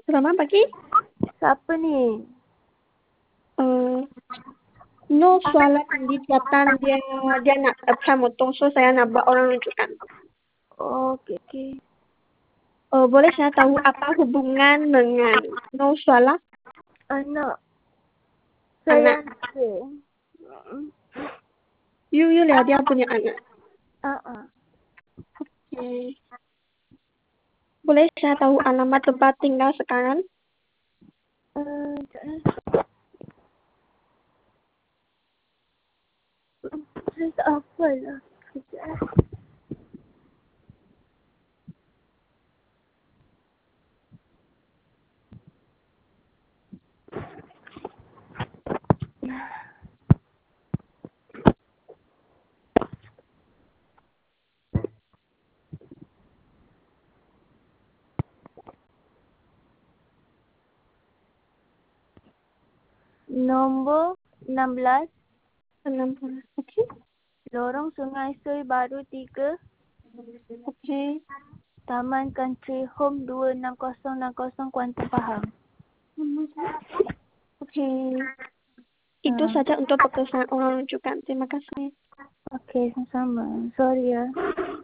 Selamat pagi. Siapa ni? Uh, no soalan tadi datang dia nak apply motong, so saya nak buat orang rujukan. Oh, okey. Boleh saya tahu apa hubungan dengan no soalan? Anak. Anak. Saya. You lihat dia punya anak. Okay. Boleh saya tahu alamat tempat tinggal sekarang? Saya tak hafal lah. Sekejap. Nombor 16, 60. Okay. Lorong Sungai Sui Baru 3, Okay. Taman Country Home 26060 Kuantan Pahang. Okay. Itu saja untuk pekerjaan orang rujukan. Terima kasih. Okey, sama-sama. Sorry ya.